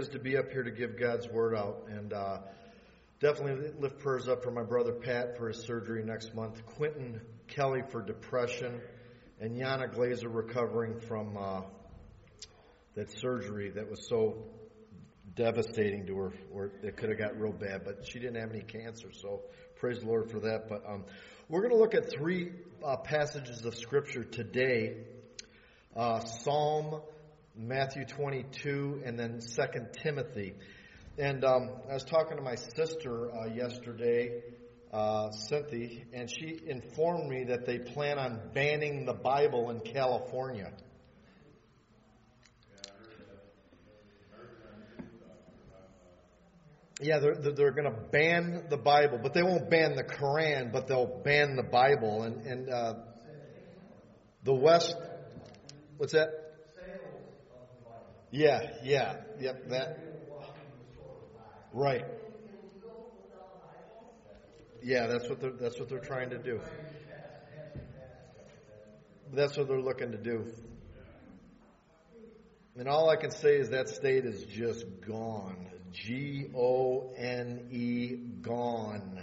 is to be up here to give God's word out. And definitely lift prayers up for my brother Pat for his surgery next month, Quentin Kelly for depression, and Yana Glazer recovering from that surgery that was so devastating to her, or it could have got real bad, but she didn't have any cancer, so praise the Lord for that. But we're going to look at three passages of Scripture today. Psalm, Matthew 22, and then 2 Timothy. And I was talking to my sister yesterday, Cynthia, and she informed me that they plan on banning the Bible in California. Yeah, they're going to ban the Bible, but they won't ban the Quran, but they'll ban the Bible. And the West, what's that? Yeah, yep, that. Right. Yeah, that's what they're trying to do. That's what they're looking to do. And all I can say is that state is just gone. Gone, gone.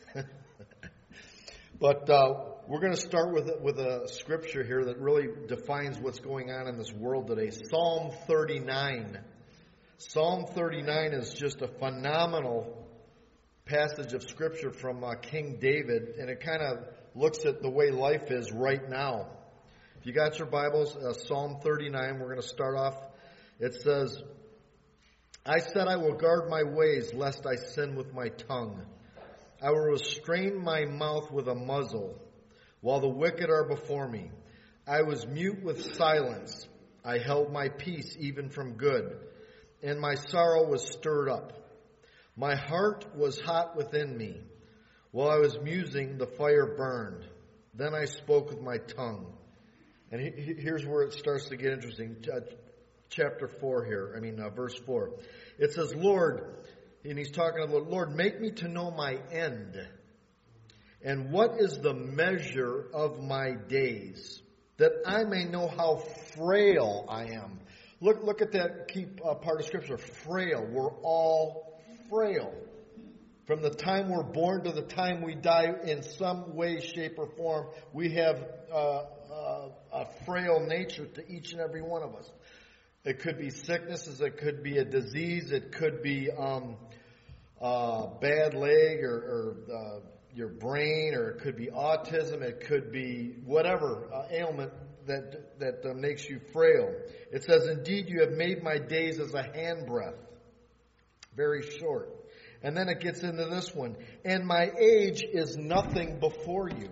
But we're going to start with a scripture here that really defines what's going on in this world today. Psalm 39. Psalm 39 is just a phenomenal passage of scripture from King David, and it kind of looks at the way life is right now. If you got your Bibles, Psalm 39, we're going to start off. It says, I said I will guard my ways, lest I sin with my tongue. I will restrain my mouth with a muzzle, while the wicked are before me. I was mute with silence. I held my peace even from good, and my sorrow was stirred up. My heart was hot within me. While I was musing, the fire burned. Then I spoke with my tongue. And here's where it starts to get interesting. Chapter 4 here, verse 4. It says, Lord, and he's talking about, Lord, make me to know my end. And what is the measure of my days, that I may know how frail I am. Look at that key part of Scripture, frail. We're all frail. From the time we're born to the time we die, in some way, shape, or form, we have a frail nature to each and every one of us. It could be sicknesses, it could be a disease, it could be bad leg or your brain, or it could be autism, it could be whatever ailment that makes you frail. It says, indeed, you have made my days as a handbreadth, very short. And then it gets into this one, and my age is nothing before you.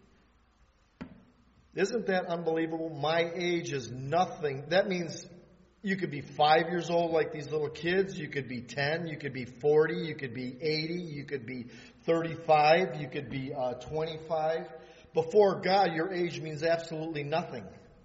Isn't that unbelievable? My age is nothing. That means you could be 5 years old like these little kids. You could be 10. You could be 40. You could be 80. You could be 35. You could be 25. Before God, your age means absolutely nothing.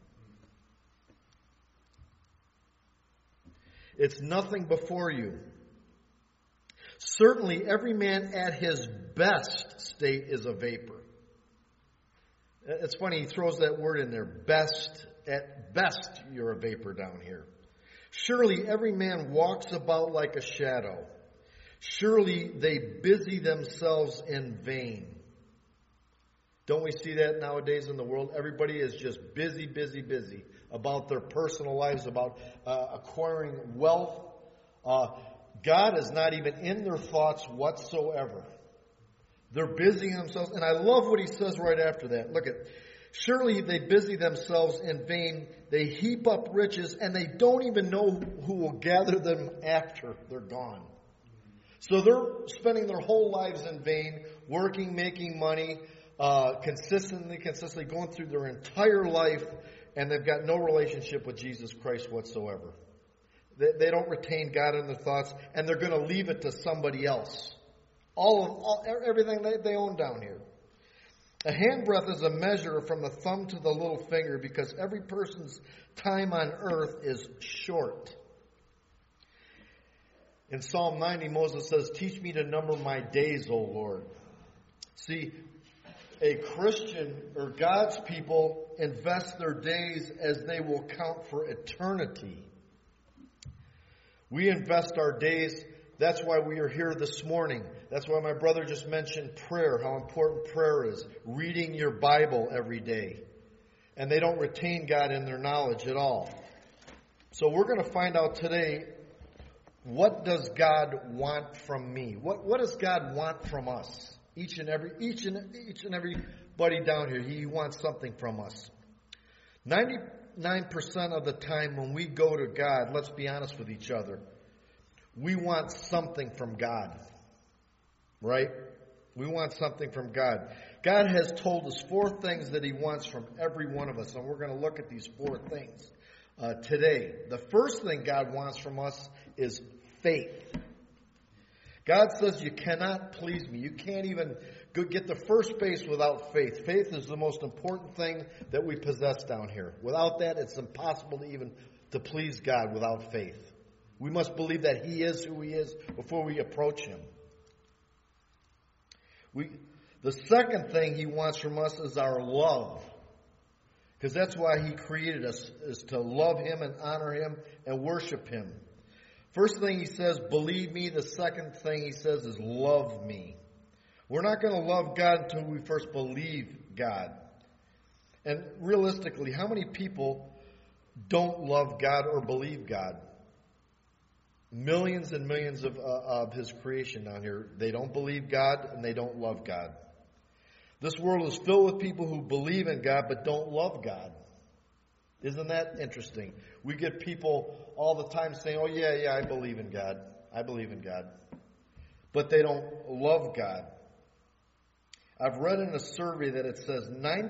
It's nothing before you. Certainly, every man at his best state is a vapor. It's funny, he throws that word in there, best. At best, you're a vapor down here. Surely every man walks about like a shadow. Surely they busy themselves in vain. Don't we see that nowadays in the world? Everybody is just busy about their personal lives, about acquiring wealth. God is not even in their thoughts whatsoever. They're busying themselves. And I love what he says right after that. Look at, surely they busy themselves in vain. They heap up riches, and they don't even know who will gather them after they're gone. So they're spending their whole lives in vain, working, making money, consistently going through their entire life, and they've got no relationship with Jesus Christ whatsoever. They don't retain God in their thoughts, and they're going to leave it to somebody else. Everything they own down here. A handbreadth is a measure from the thumb to the little finger, because every person's time on earth is short. In Psalm 90, Moses says, teach me to number my days, O Lord. See, a Christian or God's people invest their days as they will count for eternity. We invest our days. That's why we are here this morning. That's why my brother just mentioned prayer, how important prayer is. Reading your Bible every day. And they don't retain God in their knowledge at all. So we're going to find out today, what does God want from me? What does God want from us? Each and everybody down here, He wants something from us. 99% of the time when we go to God, let's be honest with each other, we want something from God. Right? We want something from God. God has told us 4 things that He wants from every one of us, and we're going to look at these 4 things today. The first thing God wants from us is faith. God says you cannot please me. You can't even get to first base without faith. Faith is the most important thing that we possess down here. Without that, it's impossible to please God without faith. We must believe that He is who He is before we approach Him. The second thing He wants from us is our love. Because that's why He created us, is to love Him and honor Him and worship Him. First thing He says, believe me. The second thing He says is love me. We're not going to love God until we first believe God. And realistically, how many people don't love God or believe God? Millions and millions of His creation down here. They don't believe God and they don't love God. This world is filled with people who believe in God but don't love God. Isn't that interesting? We get people all the time saying, oh yeah, I believe in God. I believe in God. But they don't love God. I've read in a survey that it says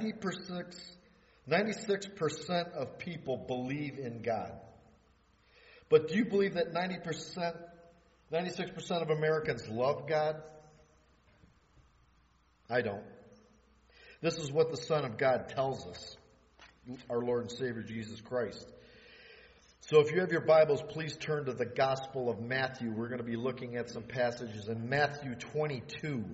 96% of people believe in God. But do you believe that 96% of Americans love God? I don't. This is what the Son of God tells us, our Lord and Savior Jesus Christ. So if you have your Bibles, please turn to the Gospel of Matthew. We're going to be looking at some passages in Matthew 22.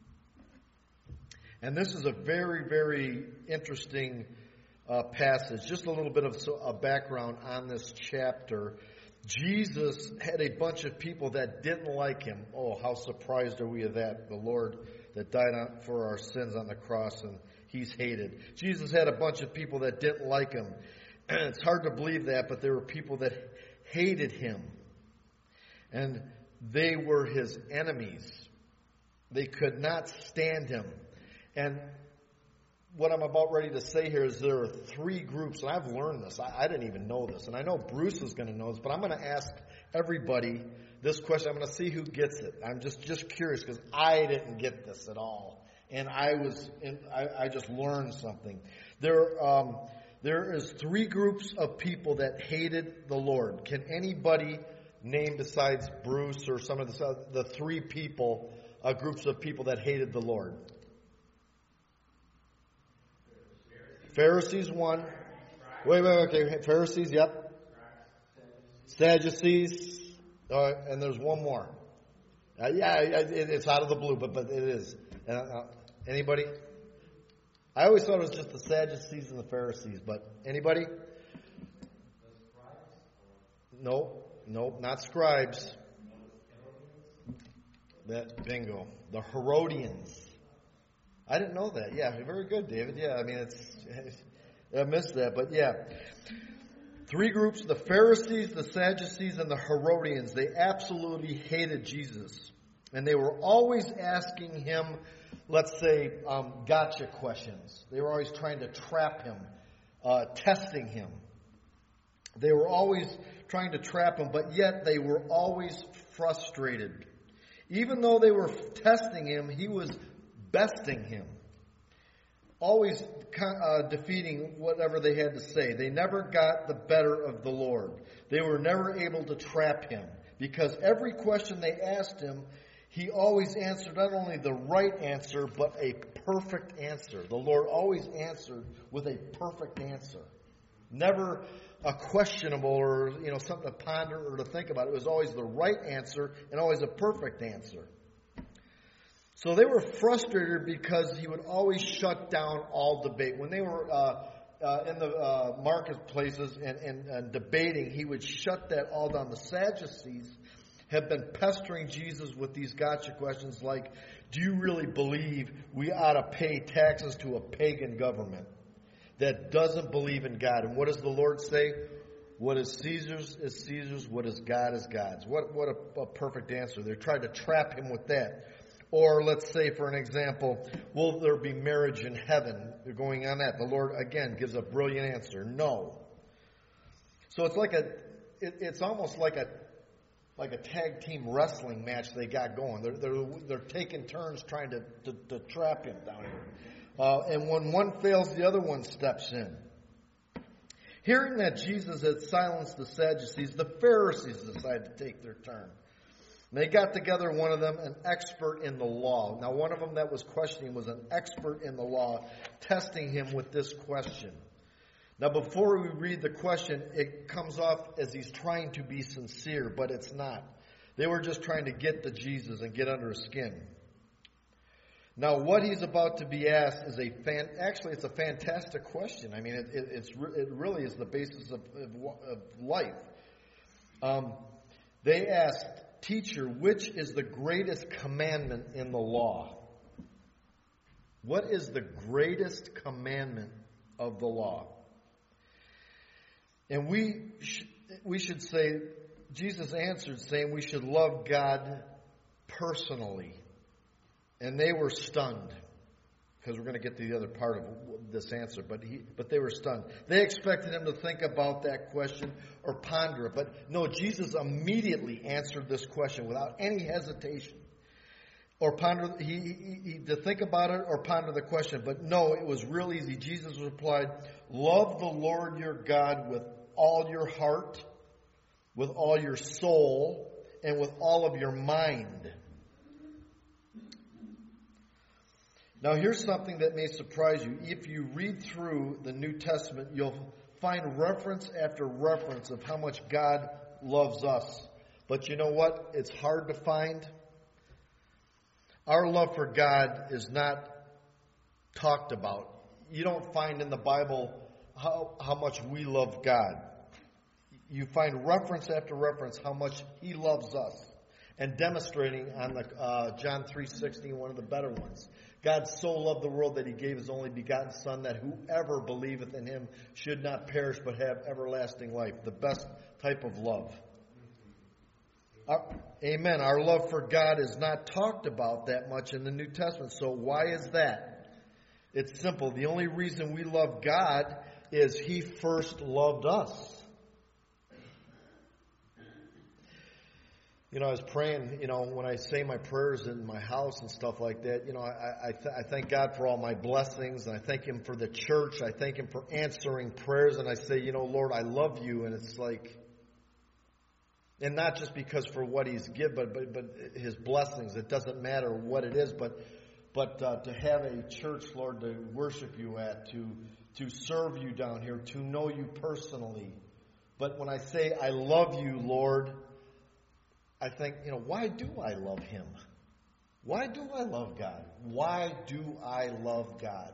And this is a very, very interesting passage. Just a little bit of a background on this chapter. Jesus had a bunch of people that didn't like Him. Oh, how surprised are we of that? The Lord that died for our sins on the cross, and He's hated. Jesus had a bunch of people that didn't like Him. And it's hard to believe that, but there were people that hated Him. And they were His enemies. They could not stand Him. And what I'm about ready to say here is there are 3 groups, and I've learned this. I didn't even know this, and I know Bruce is going to know this, but I'm going to ask everybody this question. I'm going to see who gets it. I'm just curious because I didn't get this at all, and I just learned something. There is 3 groups of people that hated the Lord. Can anybody name besides Bruce or some of the 3 people, groups of people that hated the Lord? Pharisees, 1. Wait, okay. Pharisees, yep. Sadducees, and there's one more. It's out of the blue, but it is. Anybody? I always thought it was just the Sadducees and the Pharisees, but anybody? No, not scribes. Bingo. The Herodians. I didn't know that. Yeah, very good, David. Yeah, I mean, I missed that, but yeah. 3 groups, the Pharisees, the Sadducees, and the Herodians. They absolutely hated Jesus. And they were always asking Him, let's say, gotcha questions. They were always trying to trap Him, testing Him. They were always trying to trap Him, but yet they were always frustrated. Even though they were testing Him, He was besting Him, always defeating whatever they had to say. They never got the better of the Lord. They were never able to trap Him because every question they asked Him, He always answered not only the right answer, but a perfect answer. The Lord always answered with a perfect answer. Never a questionable or something to ponder or to think about. It was always the right answer and always a perfect answer. So they were frustrated because He would always shut down all debate. When they were in the marketplaces and debating, he would shut that all down. The Sadducees have been pestering Jesus with these gotcha questions like, do you really believe we ought to pay taxes to a pagan government that doesn't believe in God? And what does the Lord say? What is Caesar's is Caesar's, what is God's. What a perfect answer. They're trying to trap him with that. Or let's say, for an example, will there be marriage in heaven? They're going on that. The Lord, again, gives a brilliant answer. No. So it's almost like a tag team wrestling match they got going. They're taking turns trying to trap him down here. And when one fails, the other one steps in. Hearing that Jesus had silenced the Sadducees, the Pharisees decided to take their turn. And they got together, one of them, an expert in the law. Now, one of them that was questioning was an expert in the law, testing him with this question. Now, before we read the question, it comes off as he's trying to be sincere, but it's not. They were just trying to get to Jesus and get under his skin. Now, what he's about to be asked is it's a fantastic question. I mean, it really is the basis of life. They asked, "Teacher, which is the greatest commandment in the law?" What is the greatest commandment of the law? And we should say, Jesus answered saying we should love God personally. And they were stunned, because we're going to get to the other part of this answer, but they were stunned. They expected him to think about that question or ponder it. But no, Jesus immediately answered this question without any hesitation. Or ponder, to think about it or ponder the question. But no, it was real easy. Jesus replied, love the Lord your God with all your heart, with all your soul, and with all of your mind. Now, here's something that may surprise you. If you read through the New Testament, you'll find reference after reference of how much God loves us. But you know what? It's hard to find. Our love for God is not talked about. You don't find in the Bible how much we love God. You find reference after reference how much He loves us. And demonstrating on the John 3:16, one of the better ones. God so loved the world that He gave His only begotten Son, that whoever believeth in Him should not perish but have everlasting life. The best type of love. Amen. Our love for God is not talked about that much in the New Testament. So why is that? It's simple. The only reason we love God is He first loved us. You know, I was praying, when I say my prayers in my house and stuff like that, I thank God for all my blessings, and I thank Him for the church. I thank Him for answering prayers, and I say, Lord, I love you. And it's like, and not just because for what He's given, but His blessings. It doesn't matter what it is, but to have a church, Lord, to worship you at, to serve you down here, to know you personally. But when I say I love you, Lord, I think, why do I love Him? Why do I love God? Why do I love God?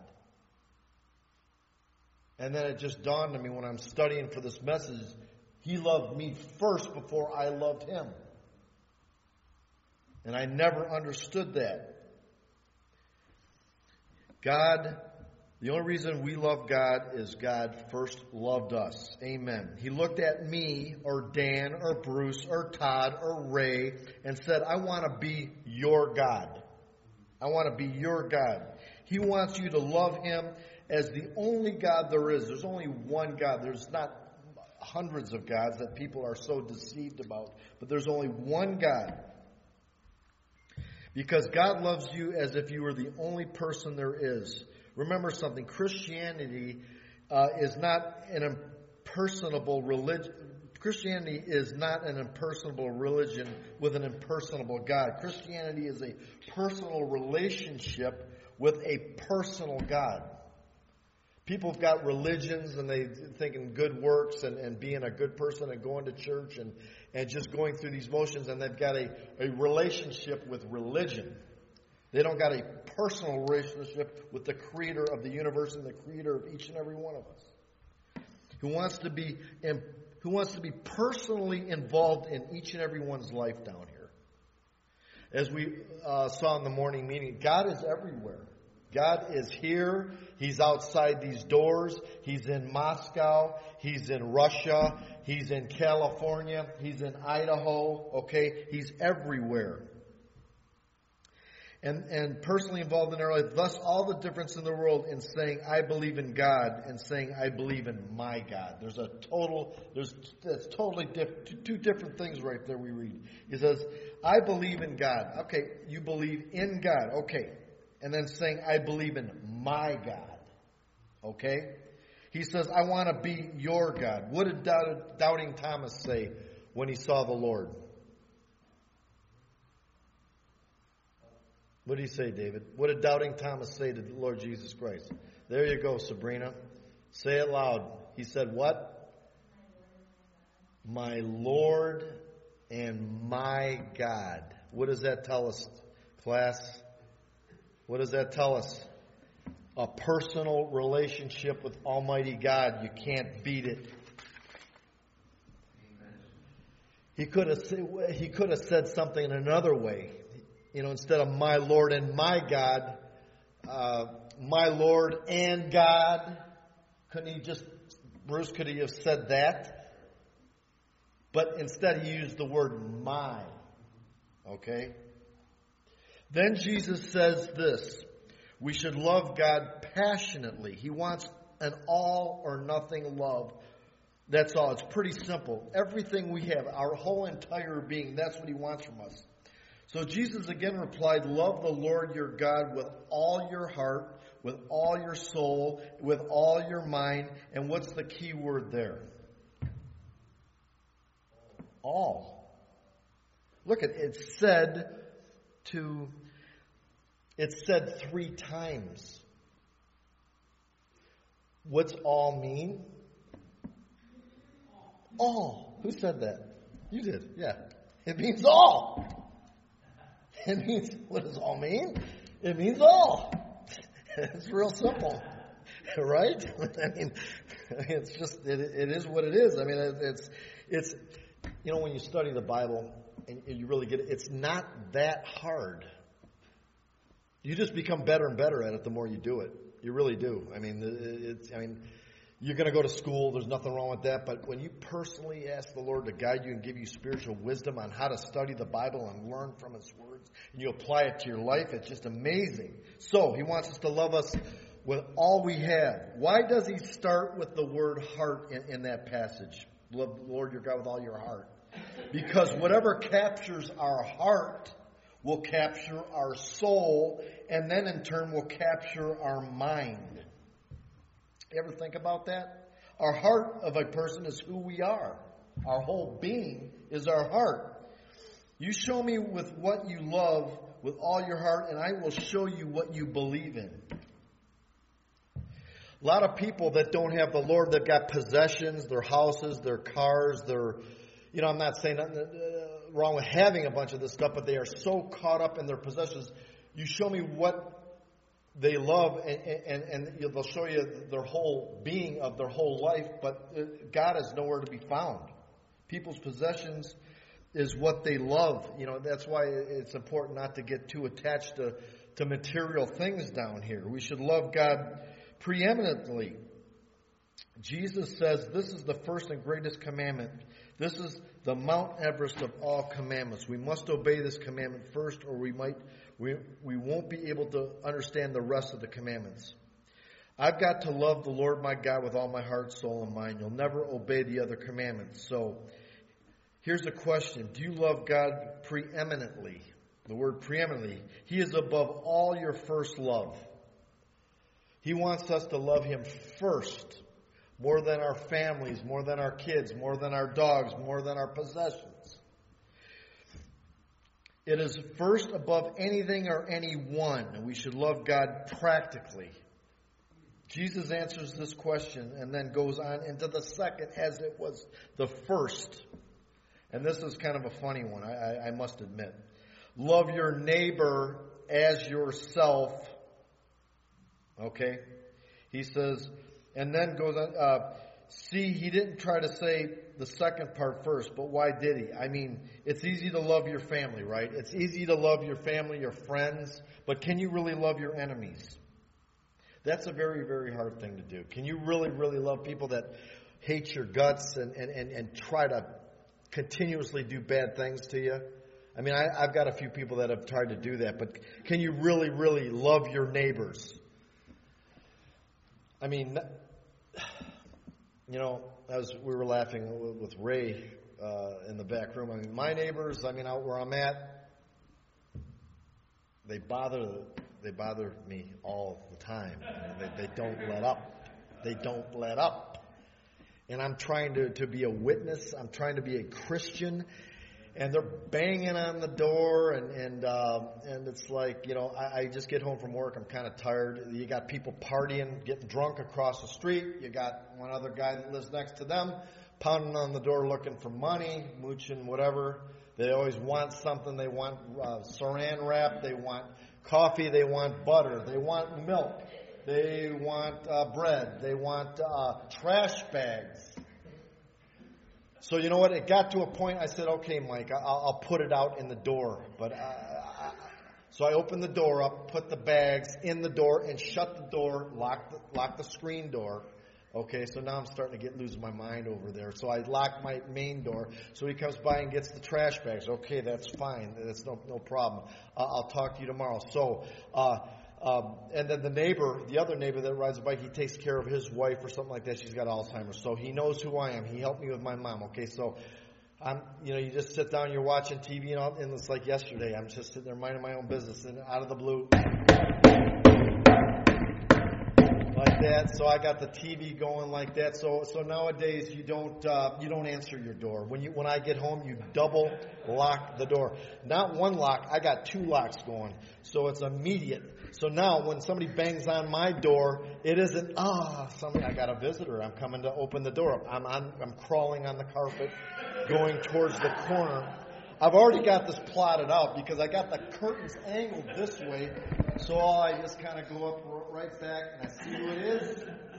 And then it just dawned on me when I'm studying for this message, He loved me first before I loved Him. And I never understood that. The only reason we love God is God first loved us. Amen. He looked at me or Dan or Bruce or Todd or Ray and said, I want to be your God. I want to be your God. He wants you to love Him as the only God there is. There's only one God. There's not hundreds of gods that people are so deceived about. But there's only one God. Because God loves you as if you were the only person there is. Remember something, Christianity is not an impersonable religion. Christianity is not an impersonable religion with an impersonable God. Christianity is a personal relationship with a personal God. People have got religions and they think in good works and being a good person and going to church and just going through these motions, and they've got a relationship with religion. They don't got a personal relationship with the creator of the universe and the creator of each and every one of us. who wants to be personally involved in each and everyone's life down here. As we saw in the morning meeting, God is everywhere. God is here. He's outside these doors. He's in Moscow. He's in Russia. He's in California. He's in Idaho. Okay? He's everywhere. And personally involved in our life. Thus, all the difference in the world in saying, I believe in God, and saying, I believe in my God. That's totally different. Two different things right there we read. He says, I believe in God. Okay, you believe in God. Okay. And then saying, I believe in my God. Okay? He says, I want to be your God. What did doubting Thomas say when he saw the Lord? What did he say, David? What did doubting Thomas say to the Lord Jesus Christ? There you go, Sabrina. Say it loud. He said what? My Lord and my God. What does that tell us, class? What does that tell us? A personal relationship with Almighty God. You can't beat it. He could have said something in another way. Instead of my Lord and my God, my Lord and God. Bruce, could he have said that? But instead he used the word my. Okay? Then Jesus says this. We should love God passionately. He wants an all or nothing love. That's all. It's pretty simple. Everything we have, our whole entire being, that's what he wants from us. So Jesus again replied, love the Lord your God with all your heart, with all your soul, with all your mind. And what's the key word there? All. Look, it's said 3 times. What's all mean? All. Who said that? You did, yeah. It means all. It means, what does all mean? It means all. It's real simple. Right? I mean, it's just, it is what it is. I mean, it's when you study the Bible and you really get it, it's not that hard. You just become better and better at it the more you do it. You really do. I mean, you're going to go to school. There's nothing wrong with that. But when you personally ask the Lord to guide you and give you spiritual wisdom on how to study the Bible and learn from His words, and you apply it to your life, it's just amazing. So He wants us to love us with all we have. Why does He start with the word heart in that passage? Love the Lord your God with all your heart. Because whatever captures our heart will capture our soul, and then in turn will capture our mind. You ever think about that? Our heart of a person is who we are. Our whole being is our heart. You show me with what you love with all your heart, and I will show you what you believe in. A lot of people that don't have the Lord, they've got possessions, their houses, their cars, I'm not saying nothing wrong with having a bunch of this stuff, but they are so caught up in their possessions. You show me what they love, and they'll show you their whole being of their whole life, but God is nowhere to be found. People's possessions is what they love. That's why it's important not to get too attached to material things down here. We should love God preeminently. Jesus says this is the first and greatest commandment. This is the Mount Everest of all commandments. We must obey this commandment first, or we won't be able to understand the rest of the commandments. I've got to love the Lord my God with all my heart, soul, and mind. You'll never obey the other commandments. So here's the question. Do you love God preeminently? The word preeminently. He is above all your first love. He wants us to love Him first. More than our families, more than our kids, more than our dogs, more than our possessions. It is first above anything or anyone. We should love God practically. Jesus answers this question and then goes on into the second as it was the first. And this is kind of a funny one, I must admit. Love your neighbor as yourself. Okay? He says, and then goes on, see, he didn't try to say the second part first, but why did he? I mean, it's easy to love your family, right? It's easy to love your family, your friends, but can you really love your enemies? That's a very, very hard thing to do. Can you really, really love people that hate your guts and try to continuously do bad things to you? I mean, I've got a few people that have tried to do that, but can you really, really love your neighbors? I mean, you know, as we were laughing with Ray in the back room, I mean, my neighbors, I mean, out where I'm at, they bother me all the time. I mean, they don't let up. They don't let up. And I'm trying to be a witness. I'm trying to be a Christian. And they're banging on the door, and it's like, you know, I just get home from work. I'm kind of tired. You got people partying, getting drunk across the street. You got one other guy that lives next to them pounding on the door looking for money, mooching, whatever. They always want something. They want saran wrap. They want coffee. They want butter. They want milk. They want bread. They want trash bags. So you know what? It got to a point I said, okay, Mike, I'll put it out in the door. But so I opened the door up, put the bags in the door, and shut the door, lock the screen door. Okay, so now I'm starting to lose my mind over there. So I lock my main door. So he comes by and gets the trash bags. Okay, that's fine. That's no problem. I'll talk to you tomorrow. So and then the other neighbor that rides a bike, he takes care of his wife or something like that. She's got Alzheimer's. So he knows who I am. He helped me with my mom. Okay, so you just sit down, you're watching TV, and it's like yesterday. I'm just sitting there minding my own business, and out of the blue, like that. So I got the TV going like that. So nowadays you don't answer your door. When I get home, you double lock the door. Not one lock. I got two locks going. So it's immediate. So now when somebody bangs on my door, it isn't I got a visitor. I'm coming to open the door up. I'm crawling on the carpet, going towards the corner. I've already got this plotted out because I got the curtains angled this way. So I just kind of go up right back and I see who it is.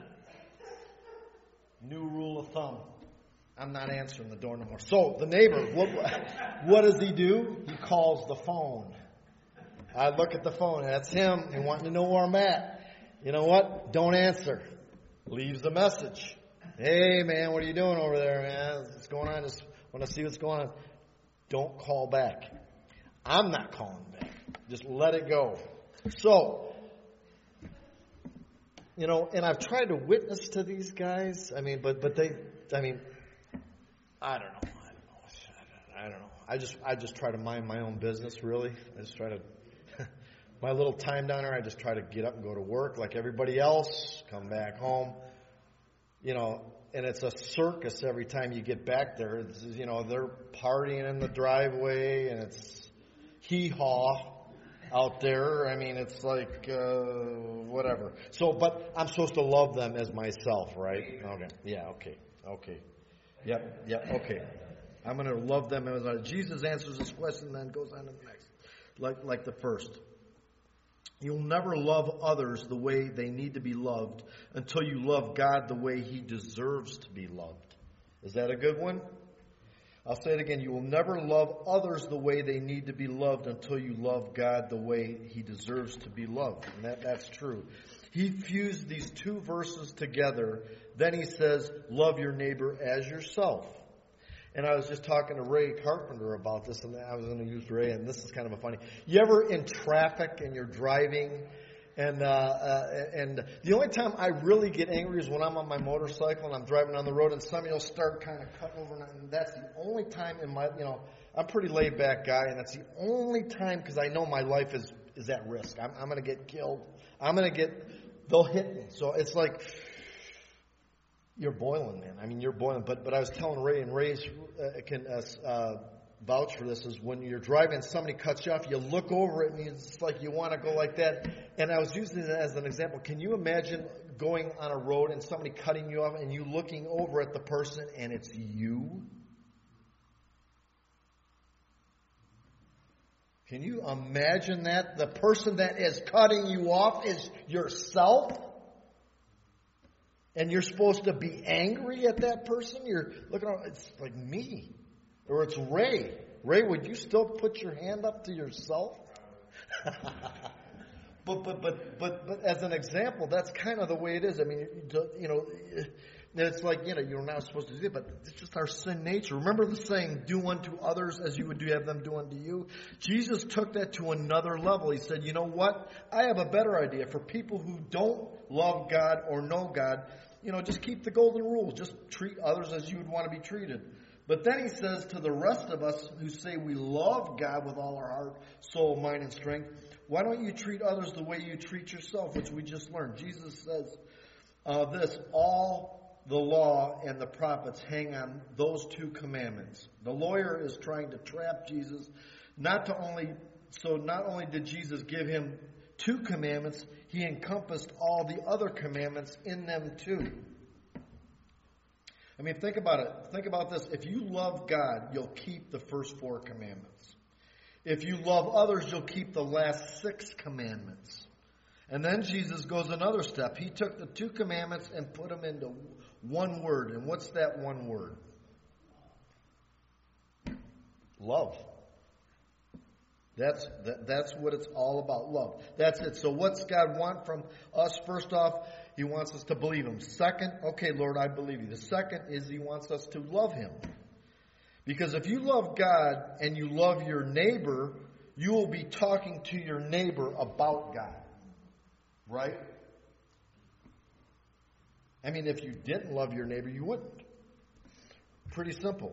New rule of thumb. I'm not answering the door no more. So the neighbor, what does he do? He calls the phone. I look at the phone. That's him. He wanting to know where I'm at. You know what? Don't answer. Leaves a message. Hey, man, what are you doing over there, man? What's going on? Just want to see what's going on. Don't call back. I'm not calling back. Just let it go. So, and I've tried to witness to these guys. I mean, but they, I don't know. I just try to mind my own business, really. I just try to, my little time down there, I just try to get up and go to work like everybody else, come back home, and it's a circus every time you get back there. It's, they're partying in the driveway, and it's hee-haw out there. I mean, it's like, whatever. So, but I'm supposed to love them as myself, right? Okay. Yeah, okay. Yep, okay. I'm going to love them as myself. Jesus answers this question and then goes on to the next. Like the first. You'll never love others the way they need to be loved until you love God the way He deserves to be loved. Is that a good one? I'll say it again. You will never love others the way they need to be loved until you love God the way He deserves to be loved. And that's true. He fused these two verses together. Then he says, love your neighbor as yourself. And I was just talking to Ray Carpenter about this, and I was going to use Ray, and this is kind of a funny. You ever in traffic and you're driving, and the only time I really get angry is when I'm on my motorcycle and I'm driving on the road, and somebody will start kind of cutting over, and that's the only time in my, I'm a pretty laid back guy, and that's the only time because I know my life is at risk. I'm going to get killed. They'll hit me. So it's like, you're boiling, man. I mean, you're boiling. But I was telling Ray, and Ray can vouch for this, is when you're driving, somebody cuts you off, you look over it, and it's like you want to go like that. And I was using it as an example. Can you imagine going on a road and somebody cutting you off and you looking over at the person and it's you? Can you imagine that? The person that is cutting you off is yourself? And you're supposed to be angry at that person? You're looking around, it's like me. Or it's Ray. Ray, would you still put your hand up to yourself? But as an example, that's kind of the way it is. I mean, it's like, you're not supposed to do it, but it's just our sin nature. Remember the saying, do unto others as you would have them do unto you? Jesus took that to another level. He said, you know what? I have a better idea. For people who don't love God or know God, just keep the golden rule. Just treat others as you would want to be treated. But then he says to the rest of us who say we love God with all our heart, soul, mind, and strength, why don't you treat others the way you treat yourself, which we just learned. Jesus says this, all the law and the prophets hang on those two commandments. The lawyer is trying to trap Jesus. Not only did Jesus give him two commandments, he encompassed all the other commandments in them too. I mean, think about it. Think about this. If you love God, you'll keep the first 4 commandments. If you love others, you'll keep the last 6 commandments. And then Jesus goes another step. He took the 2 commandments and put them into one word. And what's that one word? Love. That's what it's all about, love. That's it. So what's God want from us? First off, He wants us to believe Him. Second, okay, Lord, I believe you. The second is He wants us to love Him. Because if you love God and you love your neighbor, you will be talking to your neighbor about God. Right? I mean, if you didn't love your neighbor, you wouldn't. Pretty simple.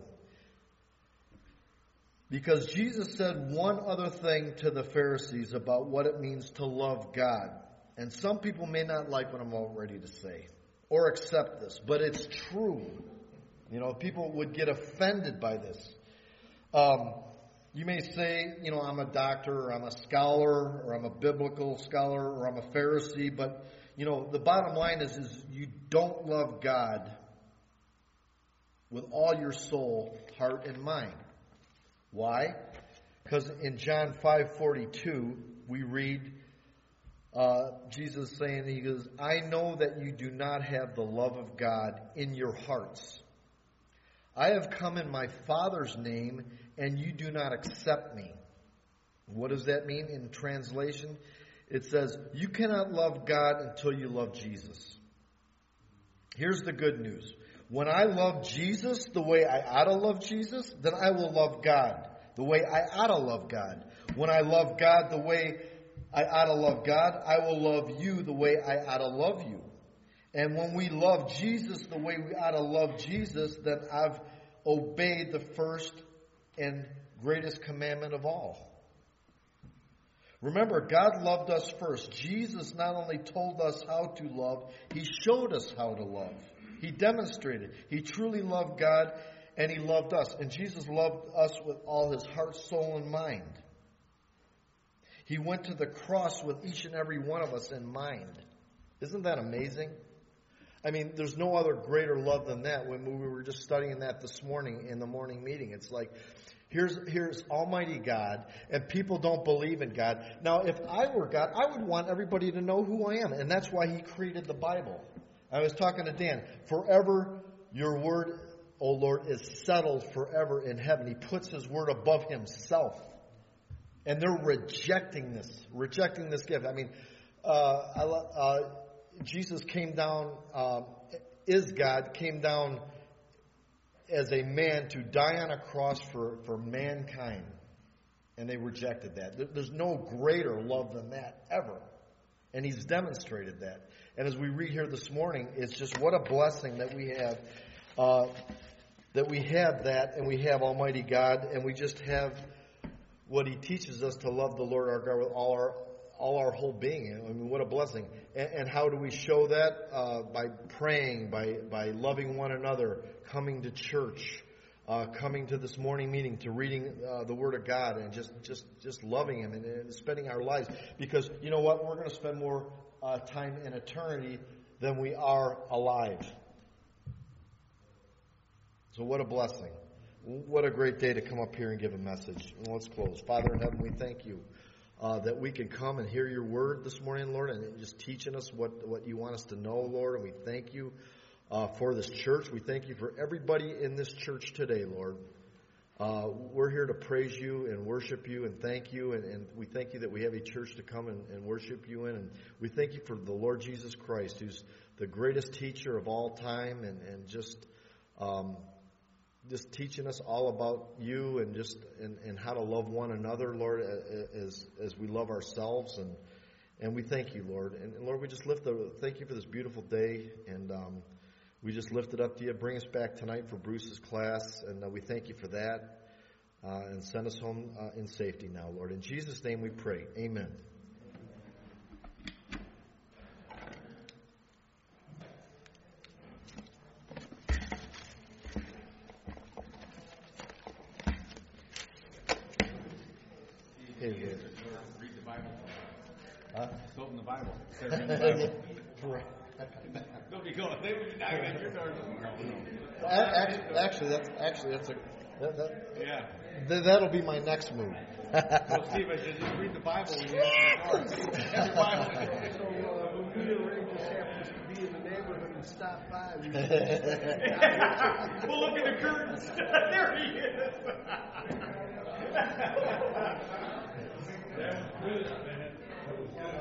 Because Jesus said one other thing to the Pharisees about what it means to love God. And some people may not like what I'm all ready to say or accept this, but it's true. People would get offended by this. You may say, I'm a doctor, or I'm a scholar, or I'm a biblical scholar, or I'm a Pharisee, but, the bottom line is you don't love God with all your soul, heart, and mind. Why? Because in John 5:42, we read Jesus saying, He goes, I know that you do not have the love of God in your hearts. I have come in my Father's name, and you do not accept me. What does that mean in translation? It says, you cannot love God until you love Jesus. Here's the good news. When I love Jesus the way I ought to love Jesus, then I will love God the way I ought to love God. When I love God the way I ought to love God, I will love you the way I ought to love you. And when we love Jesus the way we ought to love Jesus, then I've obeyed the first and greatest commandment of all. Remember, God loved us first. Jesus not only told us how to love, He showed us how to love. He demonstrated. He truly loved God, and He loved us. And Jesus loved us with all His heart, soul, and mind. He went to the cross with each and every one of us in mind. Isn't that amazing? I mean, there's no other greater love than that. When we were just studying that this morning in the morning meeting, it's like, here's Almighty God, and people don't believe in God. Now, if I were God, I would want everybody to know who I am, and that's why He created the Bible. I was talking to Dan. Forever, your word, O Lord, is settled forever in heaven. He puts His word above Himself. And they're rejecting this gift. I mean, Jesus came down, is God, came down as a man to die on a cross for mankind. And they rejected that. There's no greater love than that, ever. And He's demonstrated that. And as we read here this morning, it's just what a blessing that we have, that, and we have Almighty God, and we just have what He teaches us to love the Lord our God with all our whole being. I mean, what a blessing. And how do we show that? By praying, by loving one another, coming to church, coming to this morning meeting, to reading the Word of God, and just loving Him and spending our lives. Because you know what? We're going to spend more time in eternity than we are alive. So what a blessing. What a great day to come up here and give a message. And let's close. Father in heaven, we thank You, that we can come and hear your word this morning, Lord, and just teaching us what you want us to know, Lord. And we thank you for this church. We thank you for everybody in this church today, Lord. We're here to praise you and worship you and thank you. And we thank you that we have a church to come and worship you in. And we thank you for the Lord Jesus Christ, who's the greatest teacher of all time, and just teaching us all about you and how to love one another, Lord, as we love ourselves. And we thank you, Lord. And Lord, we just thank you for this beautiful day. And we just lift it up to you. Bring us back tonight for Bruce's class. And we thank you for that. And send us home in safety now, Lord. In Jesus' name we pray. Amen. Read the Bible. It's open the Bible. It says read the Bible. Right. Don't be going. They would be knocking at your door. Actually, that's a. Yeah. That'll be my next move. Well, Steve, I said just read the Bible when you answer the door. Every Bible. So when we arrange this happens to be in the neighborhood and stop by, We'll look at the curtains. There he is. That was good, man. That was good.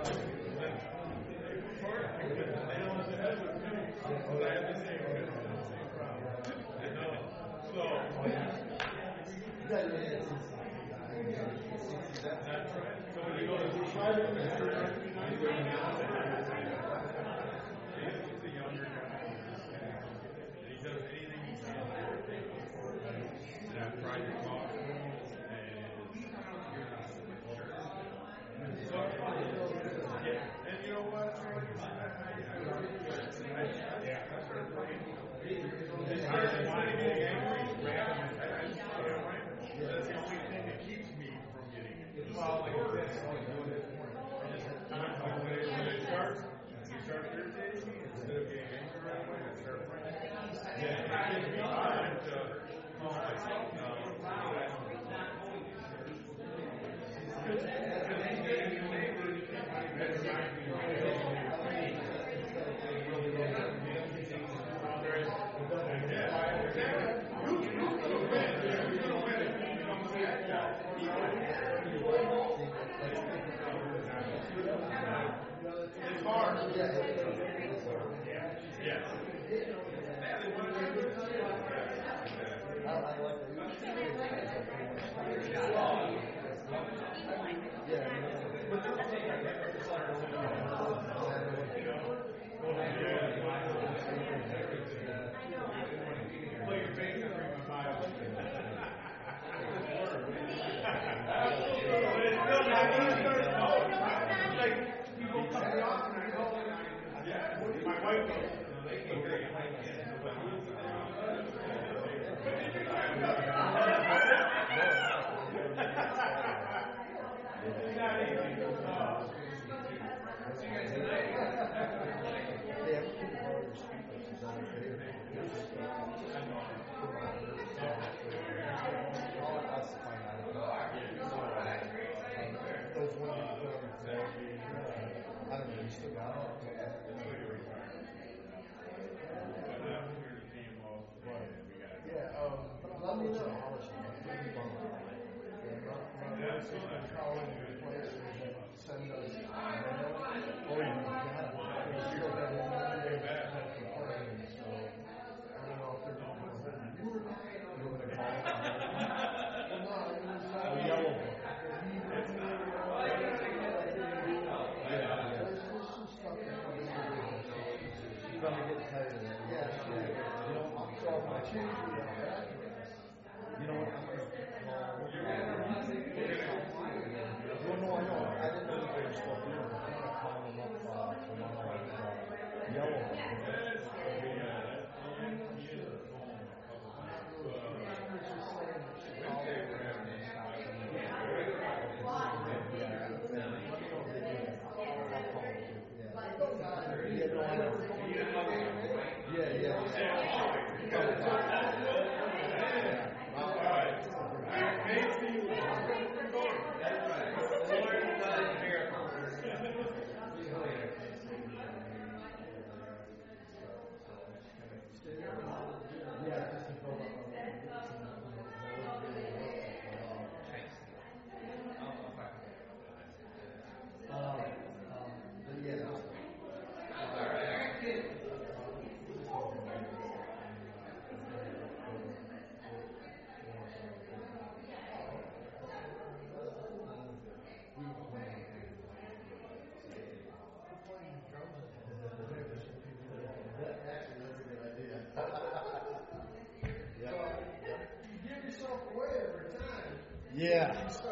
Yeah.